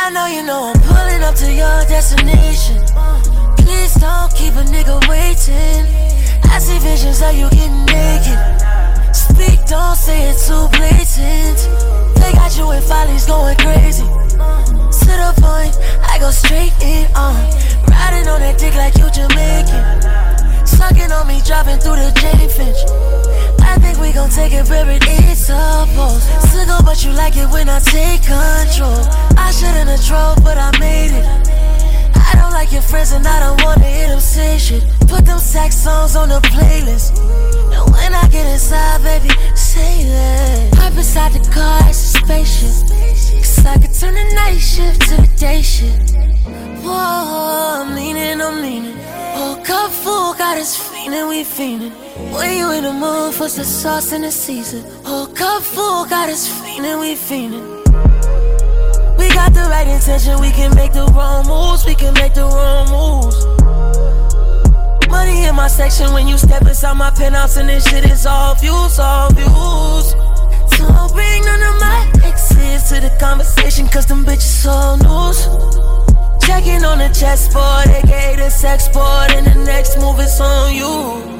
I know you know I'm pulling up to your destination. Please don't keep a nigga waiting. I see visions of you getting naked. Speak, don't say it too blatant. They got you in follies going crazy. To the point, I go straight in on. Riding on that dick like you Jamaican. Sucking on me, dropping through the J Finch. I think we gon' take it where it is supposed to go, but you like it when I take control. I shouldn't have drove, but I made it. I don't like your friends and I don't wanna hear them say shit. Put them sex songs on the playlist. And when I get inside, baby, say that. Hop inside the car, it's a spaceship. Cause I could turn the night shift to the day shift. Whoa, I'm leaning, I'm leaning. Oh, cup full, got us fiendin', we fiendin'. When you in the mood for the sauce in the season. Oh, cup full, got us fiendin', we fiendin'. We got the right intention, we can make the wrong moves, we can make the wrong moves. Money in my section when you step inside my penthouse and this shit is all views, all views. Don't bring none of my exes to the conversation, cause them bitches so news. Checking on the chessboard, aka the sex board, and the next move is on you.